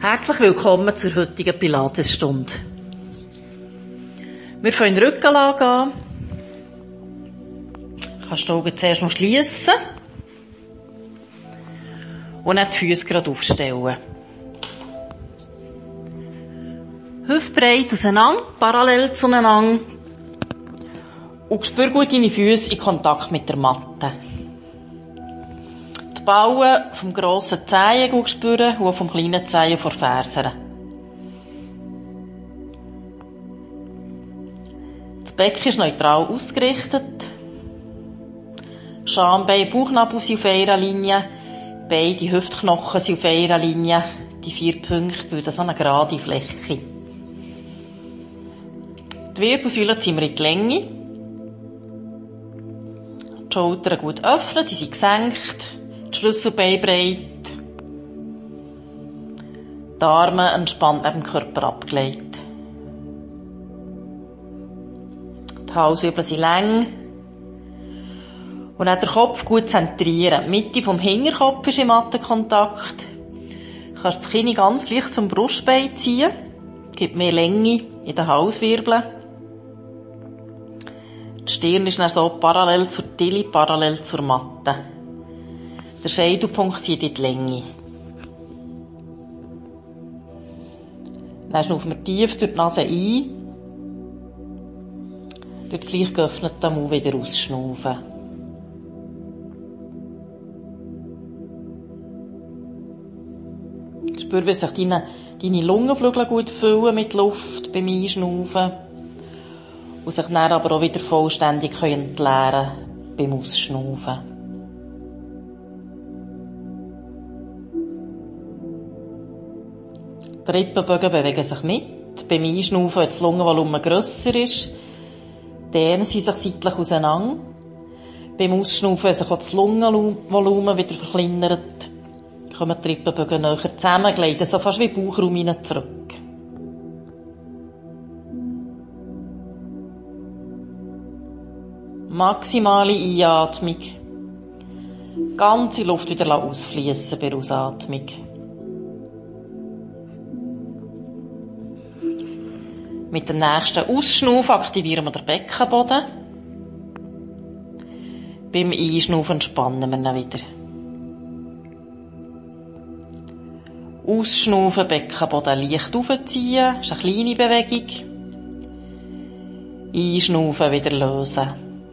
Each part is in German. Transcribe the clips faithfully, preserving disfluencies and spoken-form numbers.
Herzlich willkommen zur heutigen Pilatesstunde. Wir fangen in die Rückenlage an. Du kannst die Augen zuerst noch schliessen und dann die Füße gerade aufstellen. Hüftbreit auseinander, parallel zueinander. Und spür gut deine Füße in Kontakt mit der Matte. Die Ballen vom grossen Zehen gut spüren und vom kleinen Zehen vor Fersen. Das Becken ist neutral ausgerichtet. Schambein, Bauchnabel sind auf einer Linie. Beide Hüftknochen sind auf einer Linie. Die vier Punkte bilden so eine gerade Fläche. Die Wirbelsäule ziehen wir in die Länge. Die Schultern gut öffnen, die sind gesenkt. Die Schlüsselbeine breit. Die Arme entspannt neben dem Körper abgelegt. Die Halswirbel sind lang. Und dann den Kopf gut zentrieren. Die Mitte vom Hinterkopf ist im Mattenkontakt. Du kannst das Kinn ganz leicht zum Brustbein ziehen. Gibt mehr Länge in den Halswirbeln. Die Stirn ist dann so parallel zur Tille, parallel zur Matte. Der Scheitelpunkt zieht in die Länge. Dann schnaufen wir tief durch die Nase ein. Durch das leicht geöffnete Mund wieder ausschnaufen. Spür, wie sich deine, deine Lungenflügel gut füllen mit Luft beim Einschnaufen. Und sich dann aber auch wieder vollständig entleeren können beim Ausschnaufen. Die Rippenbögen bewegen sich mit. Beim Einschnaufen, wenn das Lungenvolumen grösser ist, dehnen sie sich seitlich auseinander. Beim Ausschnaufen, wenn sich auch das Lungenvolumen wieder verkleinert, kommen die Rippenbögen näher zusammen, gleiten so fast wie Bauchraum hinein zurück. Maximale Einatmung. Ganze Luft wieder ausfließen bei der Ausatmung. Mit dem nächsten Ausschnaufen aktivieren wir den Beckenboden. Beim Einschnaufen entspannen wir ihn wieder. Ausschnaufen, Beckenboden leicht aufziehen. Das ist eine kleine Bewegung. Einschnaufen, wieder lösen.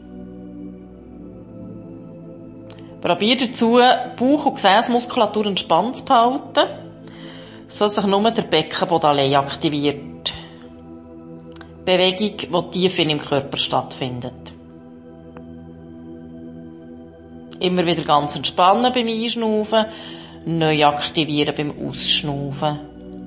Probier dazu, Bauch- und Gesäßmuskulatur entspannt zu behalten, so sich nur der Beckenboden allein aktiviert. Bewegung, die tief in im Körper stattfindet. Immer wieder ganz entspannen beim Einschnaufen, neu aktivieren beim Ausschnaufen.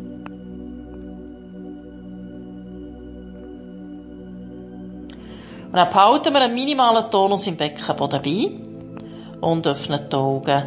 Und dann behalten wir einen minimalen Tonus im Beckenboden bei und öffnen die Augen.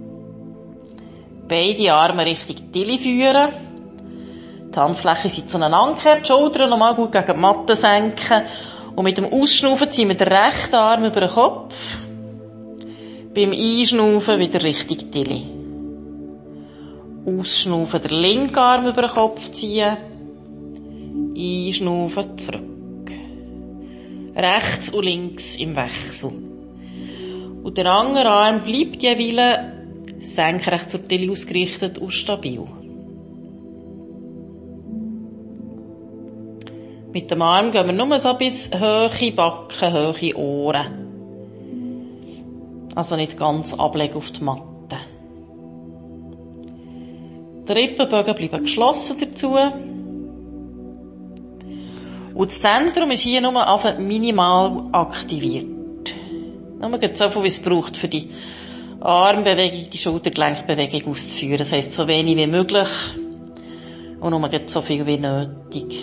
Beide Arme Richtung Tille führen. Die Handflächen sind zueinander gekehrt, die Schultern nochmal gut gegen die Matte senken. Und mit dem Ausschnaufen ziehen wir den rechten Arm über den Kopf. Beim Einschnaufen wieder Richtung Tille. Ausschnaufen, den linken Arm über den Kopf ziehen. Einschnaufen, zurück. Rechts und links im Wechsel. Und der andere Arm bleibt jeweils senkrecht zur Tille ausgerichtet und stabil. Mit dem Arm gehen wir nur so bis hohe Backen, hohe Ohren. Also nicht ganz ablegen auf die Matte. Die Rippenbögen bleiben geschlossen dazu. Und das Zentrum ist hier nur einfach minimal aktiviert. Nur so viel, wie es braucht, für die Armbewegung, die Schultergelenkbewegung auszuführen. Das heisst, so wenig wie möglich und nur so viel wie nötig.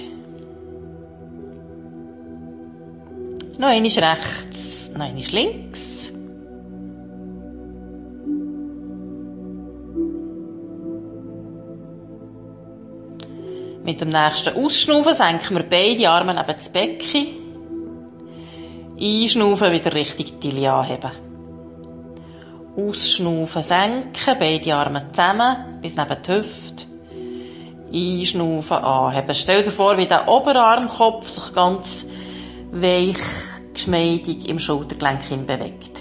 Noch einmal rechts, noch einmal links. Mit dem nächsten Ausschnaufen senken wir beide Arme neben das Becken. Einschnaufen, wieder Richtung Tille anheben. Ausschnaufen, senken, beide Arme zusammen, bis neben die Hüfte. Einschnaufen, anheben. Stell dir vor, wie der Oberarmkopf sich ganz weich, geschmeidig im Schultergelenk hin bewegt.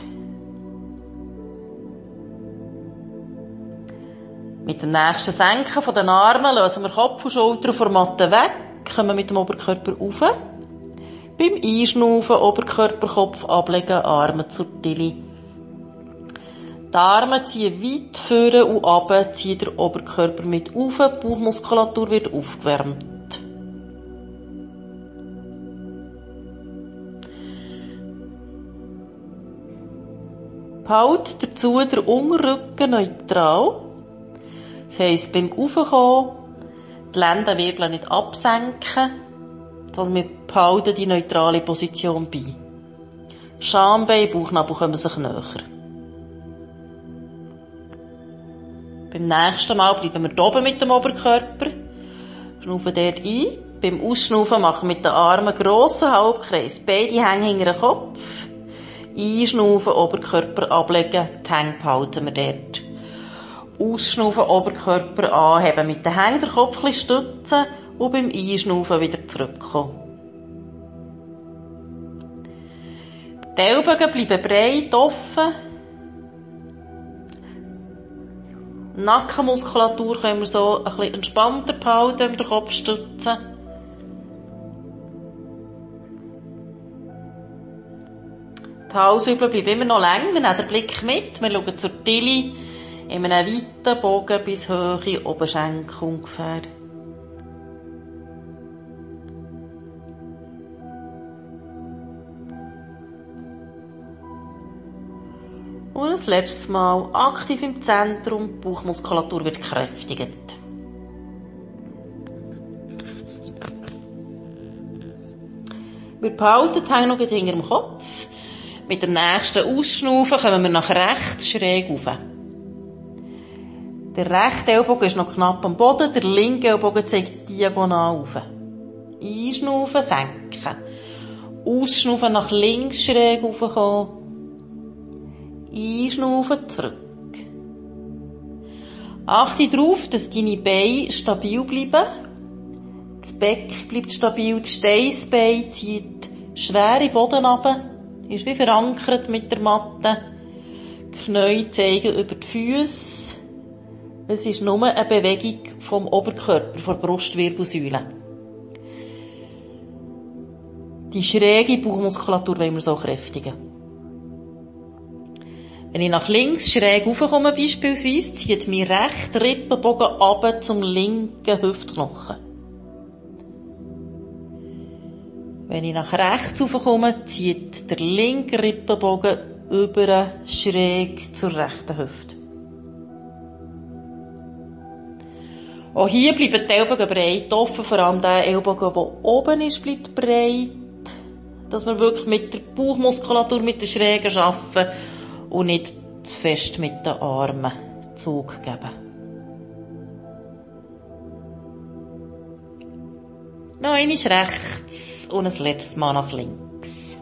Mit dem nächsten Senken von den Armen lösen wir Kopf und Schulter von der Matte weg, kommen mit dem Oberkörper rauf. Beim Einschnaufen Oberkörper, Kopf ablegen, Arme zur Tilly. Die Arme ziehen weit vorne und runter, ziehen den Oberkörper mit auf, die Bauchmuskulatur wird aufgewärmt. Behalt dazu den Unterrücken neutral. Das heisst, beim Aufkommen die Lendenwirbel nicht absenken, sondern wir behalten die neutrale Position bei. Schambein, Bauchnabel kommen sich näher. Beim nächsten Mal bleiben wir hier oben mit dem Oberkörper. Schnaufen dort ein. Beim Ausschnaufen machen wir mit den Armen einen grossen Halbkreis. Beide hängen hinter den Kopf. Einschnaufen, Oberkörper ablegen, die Hänge behalten wir dort. Ausschnaufen, Oberkörper anheben, mit den Händen den Kopf ein bisschen stützen und beim Einschnaufen wieder zurückkommen. Die Ellbogen bleiben breit offen. Die Nackenmuskulatur können wir so ein bisschen entspannter behalten, wenn wir den Kopf stützen. Die Halswirbel bleiben immer noch lang, wir nehmen den Blick mit, wir schauen zur Tilly in einem weiten Bogen bis Höhe Oberschenkel ungefähr. Und das letzte Mal aktiv im Zentrum, die Bauchmuskulatur wird gekräftigt. Wir behalten die Hände noch hinter dem Kopf. Mit dem nächsten Ausschnaufen kommen wir nach rechts schräg rauf. Der rechte Ellbogen ist noch knapp am Boden, der linke Ellbogen zeigt diagonal rauf. Einschnaufen, senken. Ausschnaufen, nach links schräg raufkommen. Einschnaufen, zurück. Achte darauf, dass deine Beine stabil bleiben. Das Becken bleibt stabil, das Steißbein zieht schwer in den Boden runter, ist wie verankert mit der Matte. Die Knie zeigen über die Füsse. Es ist nur eine Bewegung vom Oberkörper, von der Brustwirbelsäule. Die schräge Bauchmuskulatur wollen wir so kräftigen. Wenn ich nach links schräg raufkomme beispielsweise, zieht mein rechter Rippenbogen runter zum linken Hüftknochen. Wenn ich nach rechts raufkomme, zieht der linke Rippenbogen über schräg zur rechten Hüfte. Auch hier bleiben die Ellbogen breit offen, vor allem der Ellbogen, der oben ist, bleibt breit, dass wir wirklich mit der Bauchmuskulatur, mit der Schrägen arbeiten und nicht zu fest mit den Armen Zug geben. Noch einmal rechts und ein letztes Mal nach links.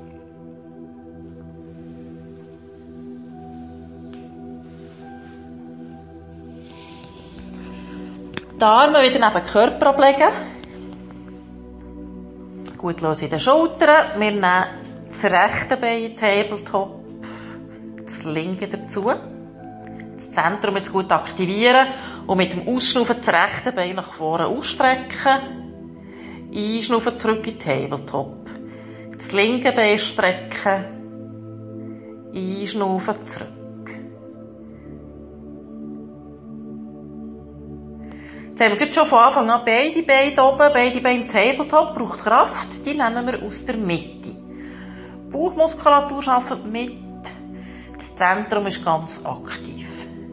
Die Arme wieder neben den Körper ablegen. Gut los in den Schultern. Wir nehmen das rechte Bein in den Tabletop, das linke dazu. Das Zentrum jetzt gut aktivieren und mit dem Ausschnaufen das rechte Bein nach vorne ausstrecken. Einschnaufen zurück in den Tabletop. Das linke Bein strecken. Einschnaufen zurück. Jetzt haben wir schon von Anfang an beide Beine oben, beide Beine im Tabletop, braucht Kraft, die nehmen wir aus der Mitte. Die Bauchmuskulatur arbeitet mit, das Zentrum ist ganz aktiv.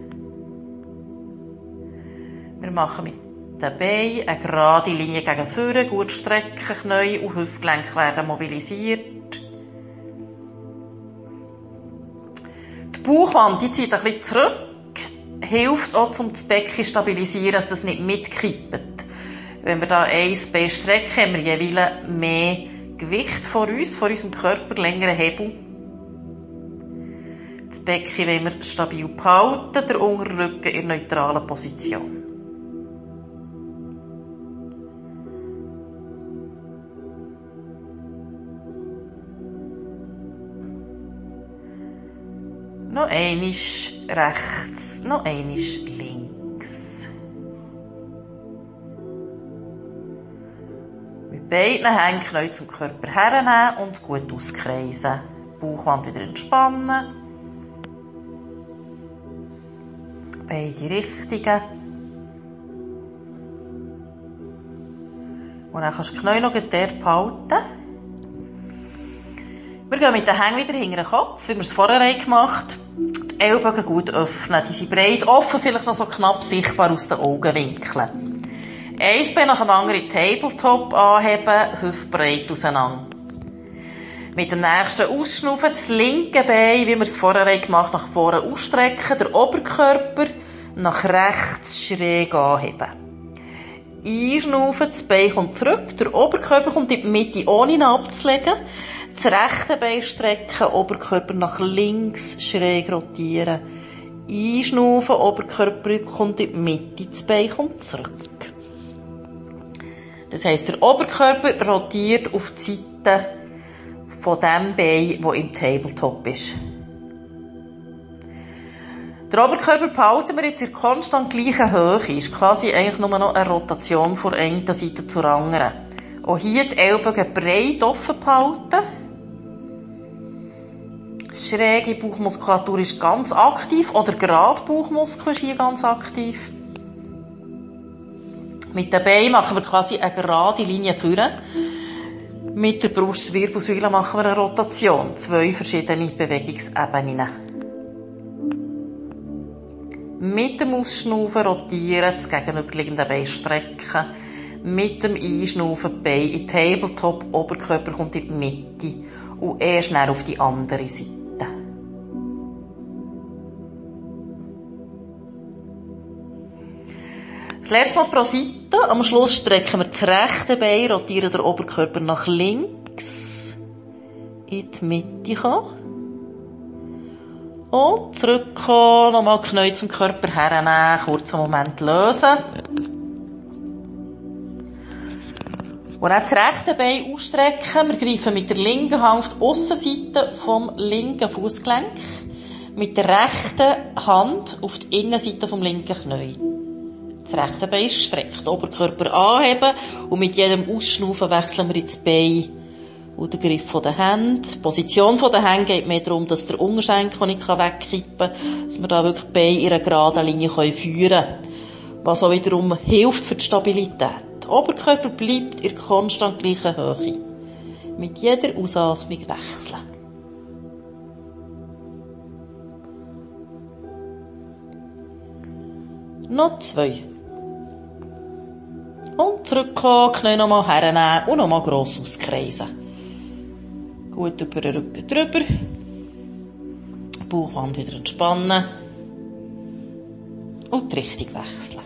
Wir machen mit den Beinen eine gerade Linie gegen vorne, gut strecken, Knie und Hüftgelenk werden mobilisiert. Die Bauchwand, die zieht ein bisschen zurück. Hilft auch, um das Becken zu stabilisieren, dass das nicht mitkippt. Wenn wir da ein Bein strecken, haben wir jeweils mehr Gewicht vor uns, vor unserem Körper, längeren Hebel. Das Becken wollen wir stabil behalten, der Unterrücken in neutraler Position. Noch einmal rechts, noch einmal links. Mit beiden Händen Knie zum Körper hernehmen und gut auskreisen. Bauchwand wieder entspannen. Beide Richtungen. Und dann kannst du die Knie noch dort behalten. Wir gehen mit den Händen wieder hinter den Kopf, wie wir es vorher gemacht haben. Die Ellbogen gut öffnen. Die sind breit offen, vielleicht noch so knapp sichtbar aus den Augenwinkeln. Ein Bein nach dem anderen Tabletop anheben, hüftbreit auseinander. Mit dem nächsten Ausschnaufen das linke Bein, wie wir es vorher gemacht haben, nach vorne ausstrecken, der Oberkörper nach rechts schräg anheben. Einschnaufen, das Bein kommt zurück, der Oberkörper kommt in die Mitte, ohne ihn abzulegen. Das rechte Bein strecken, Oberkörper nach links schräg rotieren. Einschnaufen, Oberkörper kommt in die Mitte, das Bein kommt zurück. Das heisst, der Oberkörper rotiert auf die Seite von dem Bein, das im Tabletop ist. Der Oberkörper behalten wir jetzt in konstant gleichen Höhe. Ist quasi eigentlich nur noch eine Rotation von einer Seite zur anderen. Auch hier die Ellbogen breit offen behalten. Schräge Bauchmuskulatur ist ganz aktiv, oder gerade Bauchmuskel ist hier ganz aktiv. Mit den Beinen machen wir quasi eine gerade Linie führen. Mit der Brustwirbelsäule machen wir eine Rotation. Zwei verschiedene Bewegungsebenen. Mit dem Ausschnaufen rotieren, das gegenüberliegende Bein strecken. Mit dem Einschnaufen Bein in Tabletop, Oberkörper kommt in die Mitte. Und erst dann auf die andere Seite. Das letzte Mal pro Seite. Am Schluss strecken wir das rechte Bein, rotieren den Oberkörper nach links. In die Mitte kommen. Und zurückkommen, nochmal Knie zum Körper hernehmen, kurzen Moment lösen. Und dann das rechte Bein ausstrecken. Wir greifen mit der linken Hand auf die Aussenseite vom linken Fußgelenk. Mit der rechten Hand auf die Innenseite vom linken Knie. Das rechte Bein ist gestreckt. Oberkörper anheben. Und mit jedem Ausschnaufen wechseln wir ins Bein. Und der Griff von den Händen. Die Position von den Händen geht mehr darum, dass der Unterschenkel nicht wegkippen kann, dass wir da wirklich die Beine in einer geraden Linie führen können. Was auch wiederum hilft für die Stabilität. Der Oberkörper bleibt in konstant gleicher Höhe. Mit jeder Ausatmung wechseln. Noch zwei. Und zurückkommen, Knie nochmal hernehmen und nochmal gross auskreisen. Gut über den Rücken drüber. Bauchwand wieder entspannen. Und die Richtung wechseln.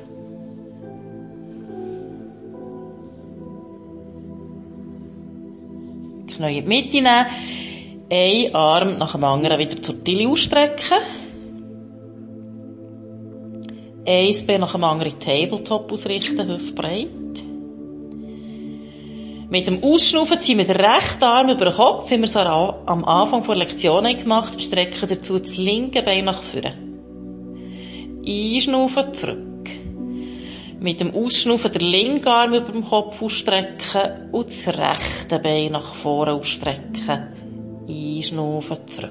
Knie in die Mitte nehmen. Ein Arm nach dem anderen wieder zur Tilly ausstrecken. Ein Bein nach dem anderen Tabletop ausrichten, hüftbreit. Mit dem Ausschnaufen ziehen wir den rechten Arm über den Kopf, wie wir es am Anfang der Lektion gemacht haben, strecken dazu das linke Bein nach vorne. Einschnaufen, zurück. Mit dem Ausschnaufen den linken Arm über dem Kopf ausstrecken und das rechte Bein nach vorne ausstrecken. Einschnaufen, zurück.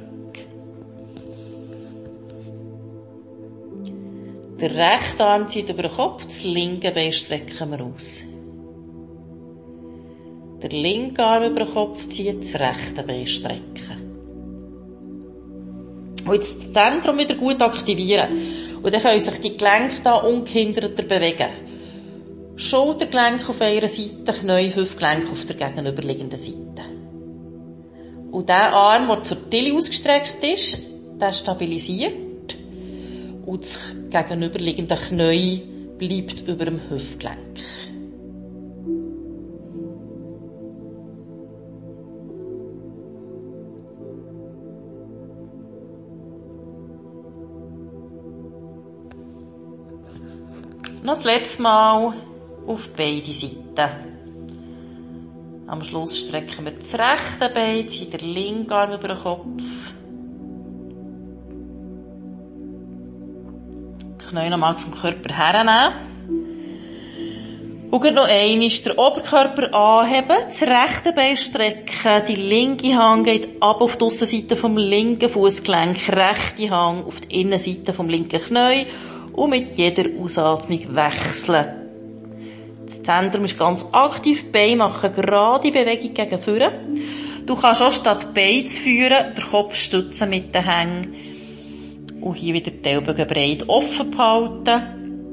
Der rechte Arm zieht über den Kopf, das linke Bein strecken wir aus. Der linke Arm über den Kopf ziehen, das rechte Bein strecken. Und jetzt das Zentrum wieder gut aktivieren. Und dann können sich die Gelenke da ungehinderter bewegen. Schultergelenk auf einer Seite, Knie, Hüftgelenk auf der gegenüberliegenden Seite. Und der Arm, der zur Tilly ausgestreckt ist, der stabilisiert. Und das gegenüberliegende Knie bleibt über dem Hüftgelenk. Noch das letzte Mal auf beide Seiten. Am Schluss strecken wir das rechte Bein, ziehen den linken Arm über den Kopf. Knie nochmal zum Körper hernehmen. Und noch einmal den Oberkörper anheben, das rechte Bein strecken, die linke Hand geht ab auf die Aussenseite vom linken Fußgelenk, rechte Hand auf die Innenseite vom linken Knie und mit jeder Ausatmung wechseln. Das Zentrum ist ganz aktiv, die Beine machen gerade Bewegung gegen vorne. Du kannst auch statt Beine zu führen, den Kopf stützen mit den Hängen und hier wieder die Ellbogen breit offen behalten.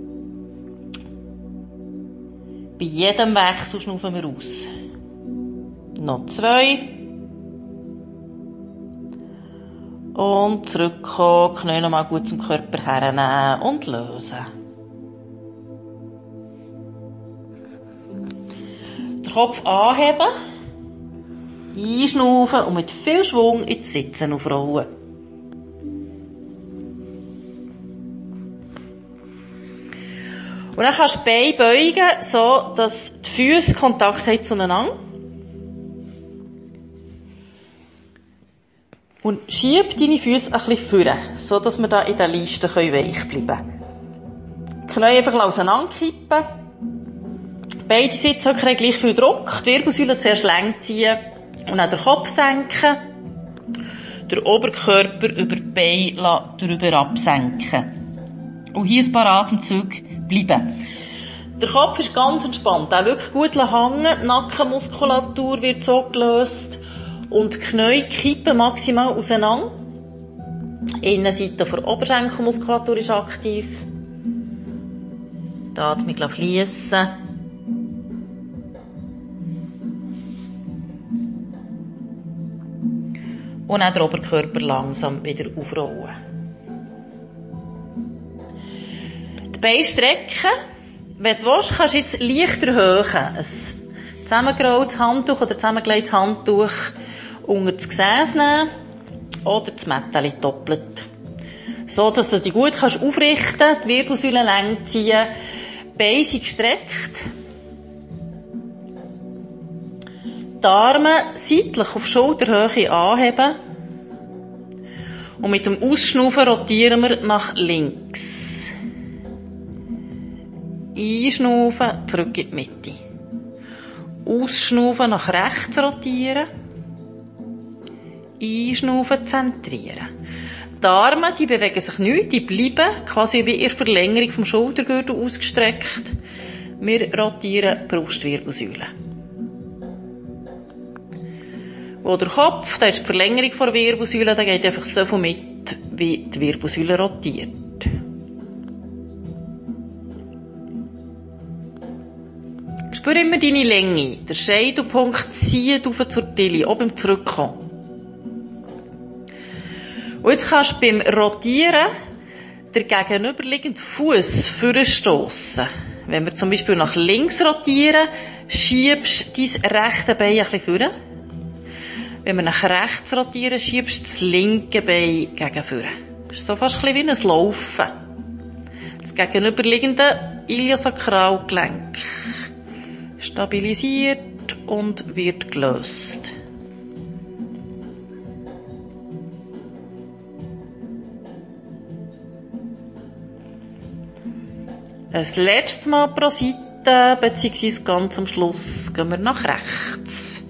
Bei jedem Wechsel schnaufen wir aus. Noch zwei. Und zurückkommen, Knie nochmal gut zum Körper hernehmen und lösen. Den Kopf anheben, einschnaufen und mit viel Schwung ins Sitzen aufrollen. Und dann kannst du die Beine beugen, so dass die Füße Kontakt haben zueinander. Und schieb deine Füße ein bisschen vorne, so dass wir da in der Leiste weich bleiben können. Die Knie einfach auseinanderkippen. Beide Sitzhöcker haben gleich viel Druck. Die Wirbelsäule zuerst lang ziehen und dann den Kopf senken. Den Oberkörper über die Beine drüber absenken. Und hier ein paar Atemzüge bleiben. Der Kopf ist ganz entspannt, auch wirklich gut hängen, die Nackenmuskulatur wird so gelöst und die Knie kippen maximal auseinander. Die Innenseite der Oberschenkelmuskulatur ist aktiv. Die Atmung fliessen. Und auch den Oberkörper langsam wieder aufrollen. Die Beine strecken. Wenn du willst, kannst du jetzt leicht erhöhen. Ein zusammengerolltes Handtuch oder zusammengelegtes Handtuch unter das Gesäß nehmen. Oder das Mätteli doppelt. So, dass du dich gut kannst aufrichten, die Wirbelsäule lang ziehen, die Beine sind gestreckt. Die Arme seitlich auf Schulterhöhe anheben. Und mit dem Ausschnaufen rotieren wir nach links. Einschnaufen, zurück in die Mitte. Ausschnaufen, nach rechts rotieren. Einschnaufen, zentrieren. Die Arme, die bewegen sich nicht, die bleiben quasi wie in Verlängerung vom Schultergürtel ausgestreckt. Wir rotieren die Brustwirbelsäule. Wo der Kopf, da ist die Verlängerung der Wirbelsäule, da geht einfach so viel mit, wie die Wirbelsäule rotiert. Spür immer deine Länge. Der Scheitelpunkt zieht auf zur Tilly, auch beim Zurückkommen. Und jetzt kannst du beim Rotieren den gegenüberliegenden Fuß vorstossen. Wenn wir zum Beispiel nach links rotieren, schiebst du dein rechte Bein ein bisschen vorne. Wenn wir nach rechts rotieren, schiebst du das linke Bein gegen vorne. Das ist so fast ein bisschen wie ein Laufen. Das gegenüberliegende Iliosakralgelenk stabilisiert und wird gelöst. Ein letztes Mal pro Seite, beziehungsweise ganz am Schluss, gehen wir nach rechts.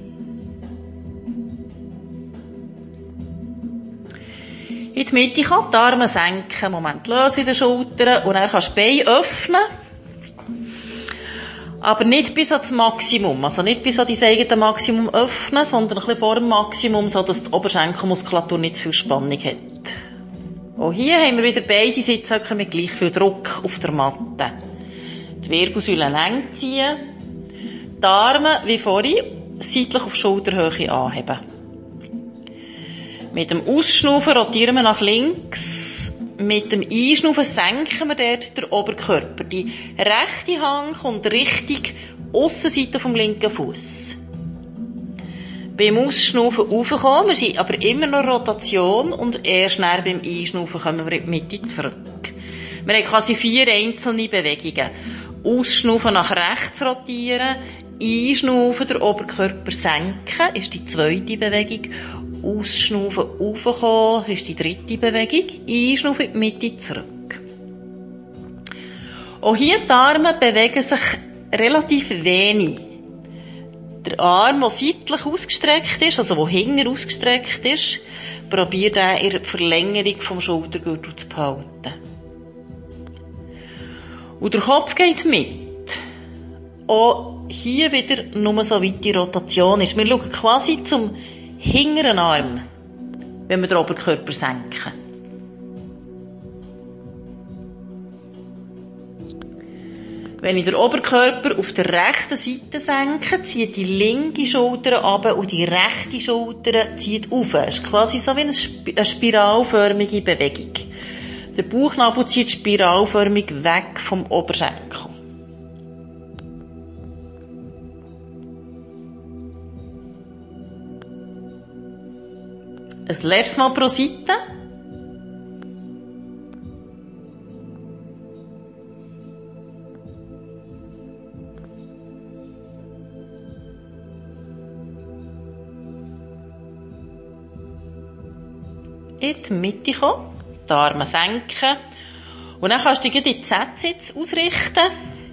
In die Mitte kann die Arme senken, Moment lösen in den Schultern und dann kannst du die Beine öffnen. Aber nicht bis ans Maximum, also nicht bis an dein eigenes Maximum öffnen, sondern ein bisschen vor dem Maximum, so dass die Oberschenkelmuskulatur nicht zu viel Spannung hat. Auch hier haben wir wieder beide Sitzhöcker mit gleich viel Druck auf der Matte. Die Wirbelsäule lang ziehen, die Arme, wie vorhin, seitlich auf Schulterhöhe anheben. Mit dem Ausschnaufen rotieren wir nach links. Mit dem Einschnaufen senken wir dort den Oberkörper. Die rechte Hand kommt Richtung Aussenseite vom linken Fuß. Beim Ausschnaufen raufkommen, wir sind aber immer noch Rotation und erst nach beim Einschnaufen kommen wir in die Mitte zurück. Wir haben quasi vier einzelne Bewegungen. Ausschnaufen nach rechts rotieren, Einschnaufen, den Oberkörper senken, ist die zweite Bewegung. Ausschnaufen, raufkommen, ist die dritte Bewegung. Einschnaufen in die Mitte zurück. Auch hier die Arme bewegen sich relativ wenig. Der Arm, der seitlich ausgestreckt ist, also der hinten ausgestreckt ist, probiert er in der Verlängerung vom Schultergürtel zu behalten. Und der Kopf geht mit. Auch hier wieder nur so weit die Rotation ist. Wir schauen quasi zum hinteren Arm, wenn wir den Oberkörper senken. Wenn ich den Oberkörper auf der rechten Seite senke, zieht die linke Schulter runter und die rechte Schulter zieht auf. Es ist quasi so wie eine, Sp- eine spiralförmige Bewegung. Der Bauchnabel zieht spiralförmig weg vom Oberschenkel. Ein letztes Mal pro Seite. In die Mitte kommen, die Arme senken und dann kannst du dich in die Z-Sitz ausrichten,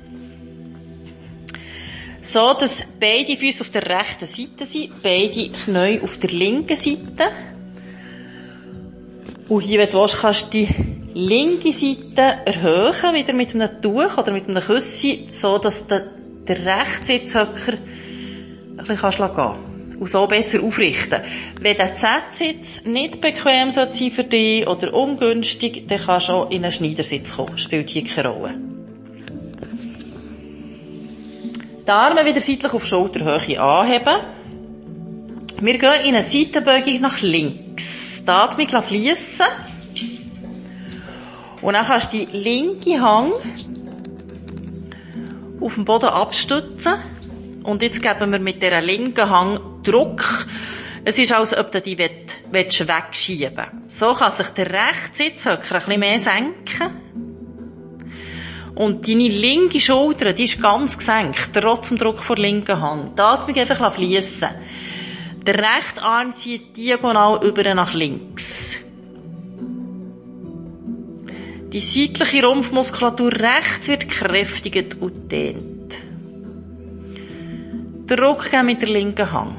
so dass beide Füße auf der rechten Seite sind, beide Knie auf der linken Seite. Und hier, wenn du willst, kannst du die linke Seite erhöhen, wieder mit einem Tuch oder mit einem Küssi, so dass du den rechten Sitzhöcker ein bisschen gehen kannst. Und so besser aufrichten. Wenn der Z-Sitz nicht bequem sein für dich oder ungünstig, dann kannst du auch in einen Schneidersitz kommen. Spielt hier keine Rolle. Die Arme wieder seitlich auf Schulterhöhe anheben. Wir gehen in eine Seitenbeugung nach links. Die Atmung fliessen. Und dann kannst du die linke Hand auf dem Boden abstützen. Und jetzt geben wir mit dieser linken Hand Druck. Es ist, als ob du die wegschieben willst. So kann sich der rechte Sitzhöcker ein bisschen mehr senken. Und deine linke Schulter, die ist ganz gesenkt, trotz dem Druck von der linken Hand. Die Atmung einfach fliessen. Der rechte Arm zieht diagonal über nach links. Die seitliche Rumpfmuskulatur rechts wird gekräftigt und dehnt. Druck geben mit der linken Hand.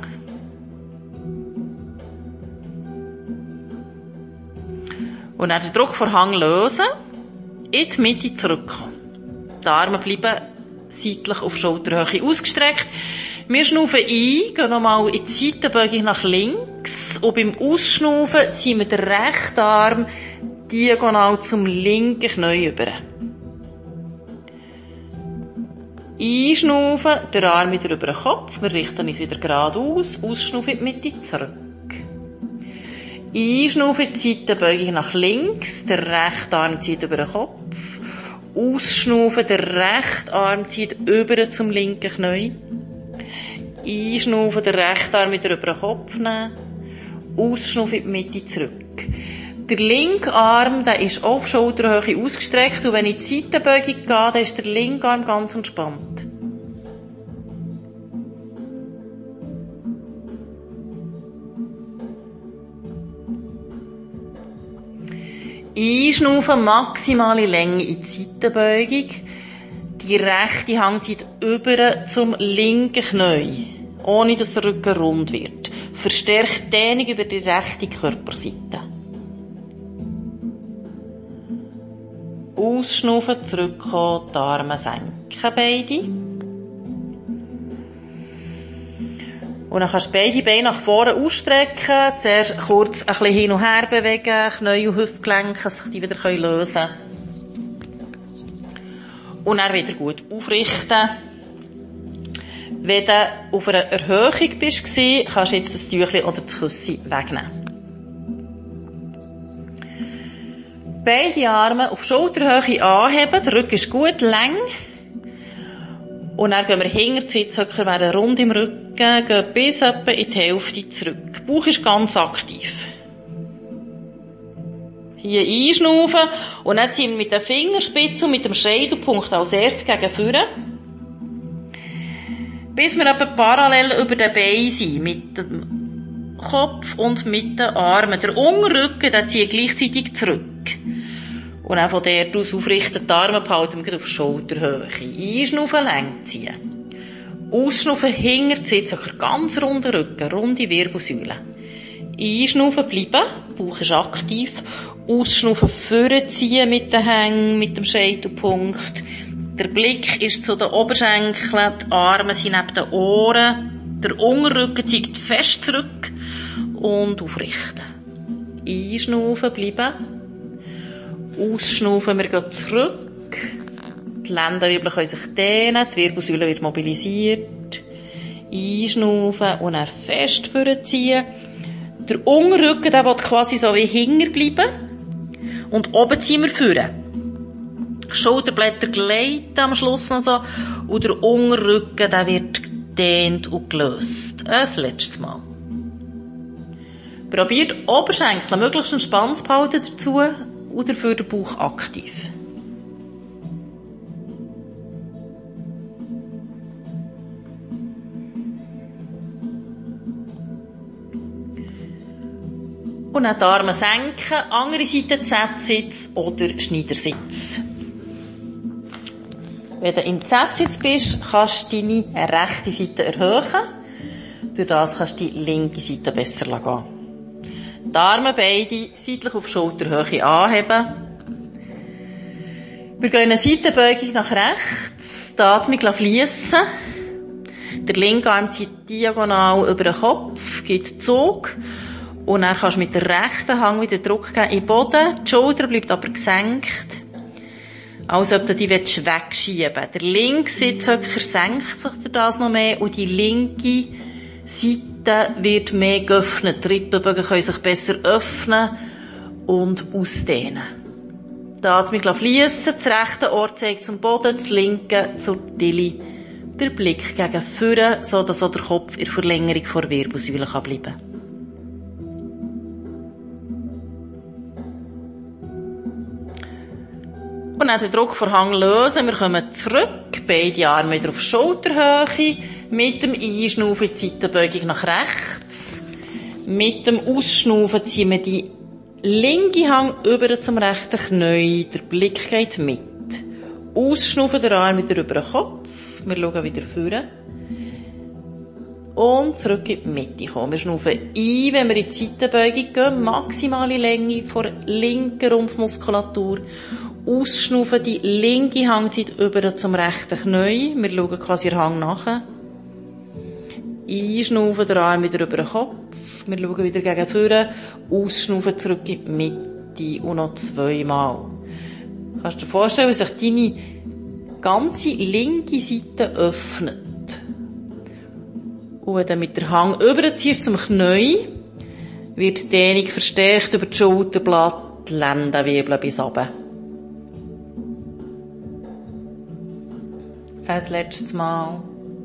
Und dann den Druck vor Hang lösen, in die Mitte zurückkommen. Die Arme bleiben seitlich auf Schulterhöhe ausgestreckt. Wir schnaufen ein, gehen nochmal in die Seitenbeugung nach links und beim Ausschnaufen ziehen wir den rechten Arm diagonal zum linken Knie über. Einschnaufen, der Arm wieder über den Kopf, wir richten uns wieder geradeaus, ausschnaufen in die Mitte, zurück. Einschnaufen, die Seitenbeugung nach links, der rechte Arm zieht über den Kopf. Ausschnaufen, der rechte Arm zieht über zum linken Knie. Einschnaufen, der rechte Arm wieder über den Kopf nehmen. Ausschnaufen in die Mitte, zurück. Der linke Arm, der ist auf Schulterhöhe ausgestreckt und wenn ich in die Seitenbeugung gehe, dann ist der linke Arm ganz entspannt. Einschnaufen, maximale Länge in die Seitenbeugung. Die rechte Hand zieht über zum linken Knie, ohne dass der Rücken rund wird. Verstärkt Dehnung über die rechte Körperseite. Ausschnaufen, zurückkommen, die Arme senken beide. Und dann kannst du beide Beine nach vorne ausstrecken, zuerst kurz ein bisschen hin und her bewegen, Knie und Hüftgelenke, sich die wieder lösen können. Und dann wieder gut aufrichten. Wenn du auf einer Erhöhung bist, kannst du jetzt das Tüchlein oder das Küssi wegnehmen. Beide Arme auf Schulterhöhe anheben, der Rücken ist gut lang. Und dann gehen wir hinter die Sitzhöcker, werden rund im Rücken, gehen bis etwa in die Hälfte zurück. Der Bauch ist ganz aktiv. Hier einschnaufen und dann ziehen wir mit den Fingerspitzen und mit dem Scheitelpunkt als erstes gegen vorne. Bis wir etwa parallel über den Beinen sind, mit dem Kopf und mit den Armen. Der Unterrücken, der zieht gleichzeitig zurück. Und auch von dort aus aufrichten, die Arme behalten wir auf Schulterhöhe. Einschnaufen, lang ziehen. Ausschnaufen, hinter die Sitzhöcker, ganz runder Rücken, runde Wirbelsäule. Einschnaufen, bleiben, Bauch ist aktiv. Ausschnaufen, vorziehen mit den Hängen, mit dem Scheitelpunkt. Der Blick ist zu den Oberschenkeln, die Arme sind neben den Ohren. Der Unterrücken zeigt fest zurück und aufrichten. Einschnaufen, bleiben. Ausschnaufen, wir gehen zurück. Die Lendenwirbel können sich dehnen, die Wirbelsäule wird mobilisiert. Einschnaufen und dann fest vorziehen. Der Unterrücken, der will quasi so wie hinten bleiben. Und oben ziehen wir vorne. Schulterblätter gleiten am Schluss noch so. Und der Unterrücken, der wird gedehnt und gelöst. Ein letztes Mal. Probiert Oberschenkel möglichst entspannt zu behalten dazu und dafür den Bauch aktiv. Und dann die Arme senken, andere Seite Z-Sitz oder Schneidersitz. Wenn du im Z-Sitz bist, kannst du deine rechte Seite erhöhen. Durch das kannst du die linke Seite besser gehen. Die Arme beide seitlich auf Schulterhöhe anheben. Wir gehen eine Seitenbeugung nach rechts, die Atmung fliessen. Der linke Arm zieht diagonal über den Kopf, gibt Zug. Und dann kannst du mit der rechten Hand wieder Druck geben in den Boden. Die Schulter bleibt aber gesenkt. Als ob du die wegschieben willst. Der linke Sitzhöcker senkt sich durch das noch mehr und die linke Seite wird mehr geöffnet. Die Rippenbögen können sich besser öffnen und ausdehnen. Die Atmung fliessen, das rechte Ohr zeigt zum Boden, das linke zur Tilly. Der Blick gegen vorne, so dass auch der Kopf in der Verlängerung der Wirbelsäule bleiben kann. Und dann den Druck vor Hang lösen. Wir kommen zurück. Beide Arme wieder auf Schulterhöhe. Mit dem Einschnaufen die Seitenbeugung nach rechts. Mit dem Ausschnaufen ziehen wir die linke Hand über zum rechten Knie. Der Blick geht mit. Ausschnaufen, der Arm wieder über den Kopf. Wir schauen wieder vorne. Und zurück in die Mitte kommen. Wir schnaufen ein, wenn wir in die Seitenbeugung gehen. Maximale Länge vor linker Rumpfmuskulatur. Ausschnaufen, die linke Hand zieht über zum rechten Knie. Wir schauen quasi den Hang nach. Einschnaufen, der Arm wieder über den Kopf. Wir schauen wieder gegen vorne. Ausschnaufen, zurück in die Mitte. Und noch zweimal. Kannst du dir vorstellen, wie sich deine ganze linke Seite öffnet. Und wenn du mit der Hang überziehst zum Knie, wird die Dehnung verstärkt über die Schulterblatt, die Lendenwirbel bis runter. Ein letztes Mal.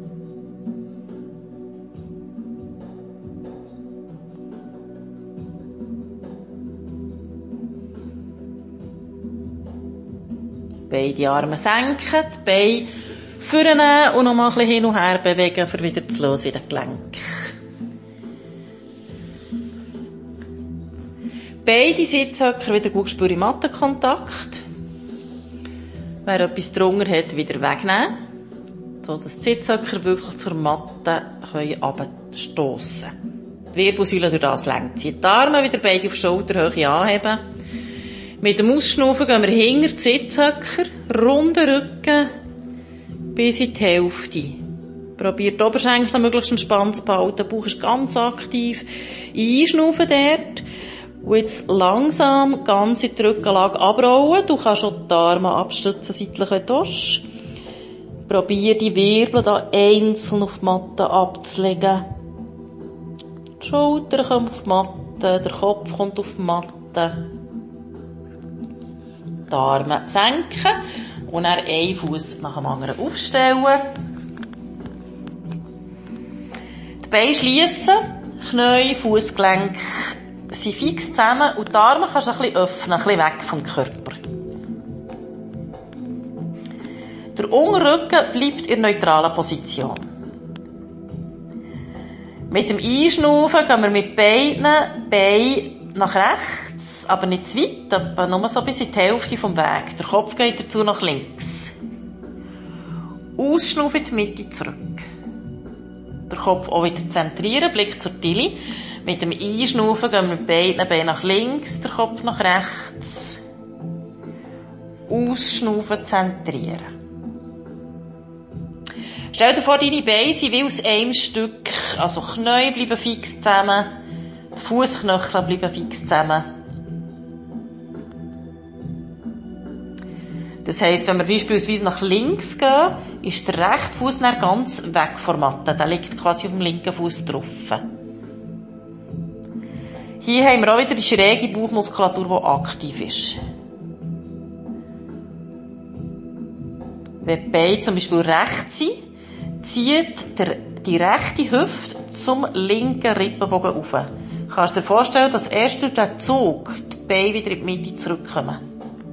Beide Arme senken, die Beine vornehmen und noch mal ein bisschen hin und her bewegen, um wieder zu lösen in den Gelenken. Beide Sitzhöcker wieder gut spüren im Mattenkontakt. Wer etwas drunter hat, wieder wegnehmen. So, dass die Sitzhöcker wirklich zur Matte herabstossen können. Die Wirbelsäule durch das lenkt. Die Arme wieder beide auf Schulterhöhe anheben. Mit dem Ausschnaufen gehen wir hinter die Sitzhöcker, runden Rücken, bis in die Hälfte. Probiert die Oberschenkel möglichst entspannt zu behalten. Der Bauch ist ganz aktiv. Einschnaufen dort. Und jetzt langsam ganz in die Rückenlage abrollen. Du kannst auch die Arme abstützen, seitlich wenn du willst. Probier die Wirbel da einzeln auf die Matte abzulegen. Die Schultern kommen auf die Matte, der Kopf kommt auf die Matte. Die Arme senken und dann einen Fuß nach dem anderen aufstellen. Die Beine schliessen, Knie, Fußgelenk sind fix zusammen und die Arme kannst du ein bisschen öffnen, ein bisschen weg vom Körper. Der Unterrücken bleibt in neutraler Position. Mit dem Einschnaufen gehen wir mit beiden Beinen nach rechts, aber nicht zu weit, aber nur so bis in die Hälfte vom Weg. Der Kopf geht dazu nach links. Ausschnaufen in die Mitte zurück. Der Kopf auch wieder zentrieren, Blick zur Tilly. Mit dem Einschnaufen gehen wir mit beiden Beinen nach links, der Kopf nach rechts. Ausschnaufen, zentrieren. Stell dir vor, deine Beine sind wie aus einem Stück. Also Knie bleiben fix zusammen, die Fußknöchel bleiben fix zusammen. Das heisst, wenn wir beispielsweise nach links gehen, ist der rechte Fuß dann ganz weg von der Matte. Der liegt quasi auf dem linken Fuß drauf. Hier haben wir auch wieder die schräge Bauchmuskulatur, die aktiv ist. Wenn die Beine zum Beispiel rechts sind, zieht der, die rechte Hüfte zum linken Rippenbogen rauf. Kannst du dir vorstellen, dass erst durch den Zug die Beine wieder in die Mitte zurückkommen.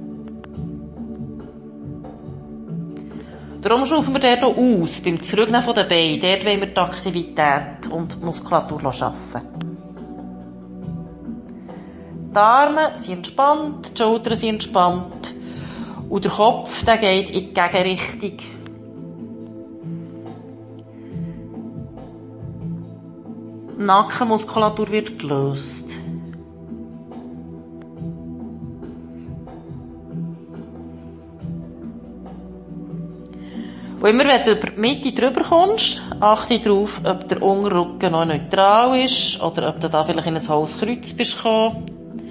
Darum schnaufen wir dort auch aus, beim Zurücknehmen von den Beinen. Dort wollen wir die Aktivität und die Muskulatur arbeiten. Die Arme sind entspannt, die Schultern sind entspannt und der Kopf, der geht in die Gegenrichtung. Die Nackenmuskulatur wird gelöst. Und immer wenn du über die Mitte drüber kommst, achte darauf, ob der Unterrücken noch neutral ist oder ob du da vielleicht in ein hohes Kreuz bist gekommen.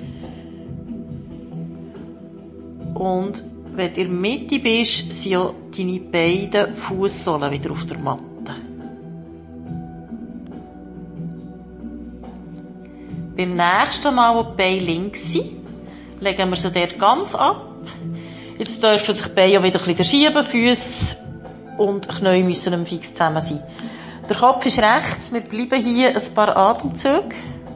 Und wenn du in der Mitte bist, sind ja deine beiden Fußsohlen wieder auf der Matte. Beim nächsten Mal, wo die Beine links sind, legen wir sie dort ganz ab. Jetzt dürfen sich die Beine auch wieder ein bisschen verschieben, Füße und Knie müssen nicht fix zusammen sein. Der Kopf ist rechts, wir bleiben hier ein paar Atemzüge.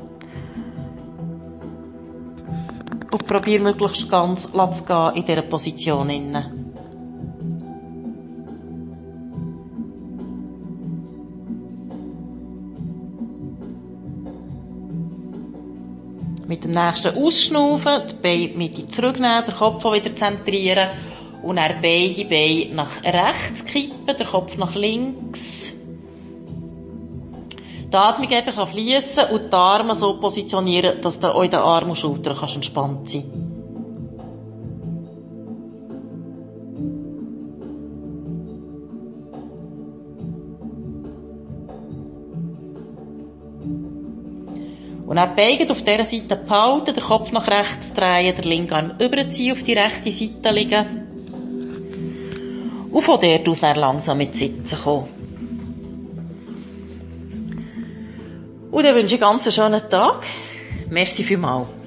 Und probieren möglichst ganz zu gehen in dieser Position innen. Mit dem nächsten Ausschnaufen, die Beine Mitte zurücknehmen, den Kopf wieder zentrieren und dann beide Beine nach rechts kippen, der Kopf nach links. Die Atmung einfach fliessen und die Arme so positionieren, dass du auch in den Armen und Schultern kannst entspannt sein. Und dann beugend auf dieser Seite behalten, den Kopf nach rechts drehen, den linken Arm überziehen, auf die rechte Seite liegen. Und von dort aus dann langsam ins Sitzen kommen. Und dann wünsche ich einen ganz schönen Tag. Merci vielmals.